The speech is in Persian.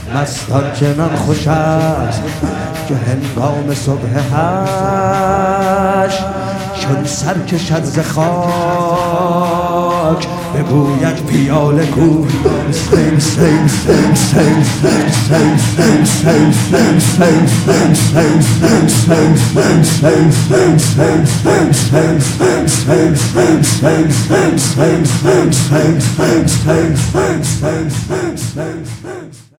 مستان چنان خوش است که هنگام صبح هشت چون سر کشد ز خاک بگوید پیاله کو سیم سیم سیم سیم سیم سیم سیم سیم سیم سیم سیم سیم سیم سیم سیم سیم